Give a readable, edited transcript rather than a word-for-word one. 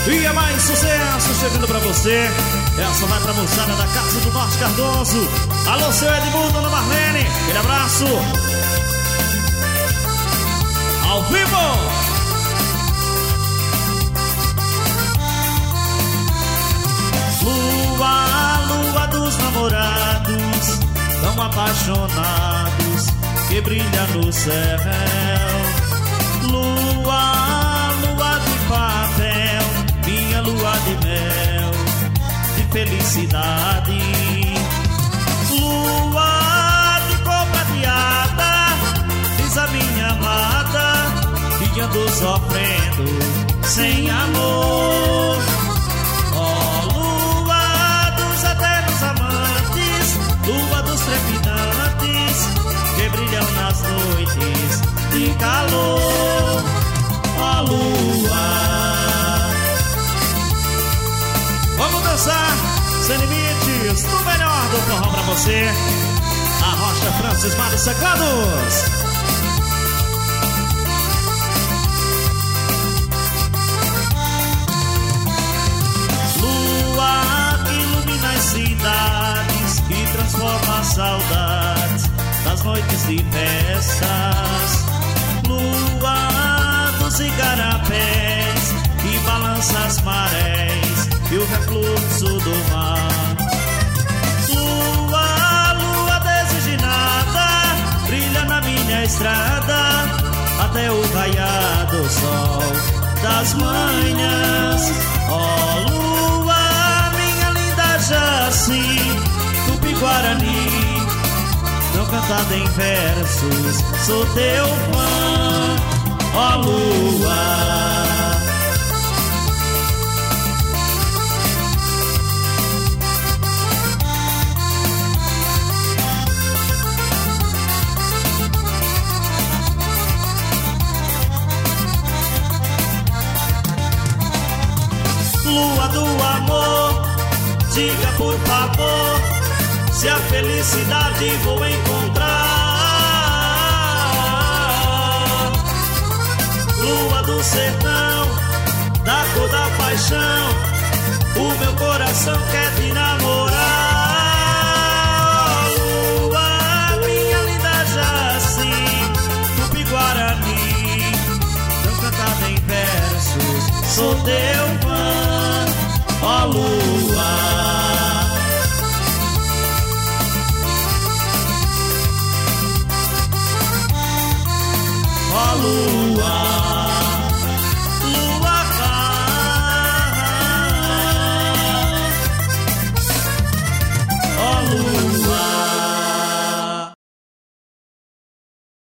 E é mais sucesso chegando pra você. Essa vai pra moçada da Casa do Norte Cardoso. Alô, seu Edmundo, Ana Marlene. Aquele abraço. Ao vivo. Lua, lua dos namorados, tão apaixonados, que brilha no céu. Lua, lua de papel, minha lua de mel, de felicidade. Lua de cor prateada, diz a minha amada, que andou sofrendo sem amor. Lua dos trepidantes, que brilham nas noites de calor. Ó lua, vamos dançar sem limites, no melhor do forró pra você. A Rocha Francis Mário Sagrados. Lua que ilumina as cidades, que transforma saudades das noites de festas. Lua dos igarapés, que balança as marés e o refluxo do mar. Lua, lua designada, brilha na minha estrada até o raiar do sol das manhãs. Ó lua, minha linda Jaci, Tupi-Guarani, não cantada em versos, sou teu fã. Ó lua, lua do amor, diga por favor se a felicidade vou encontrar. Lua do sertão, da cor da paixão, o meu coração quer te namorar. Lua, minha linda Jaci, Tupi-Guarani, não cantada em versos, sou teu fã. Ó lua,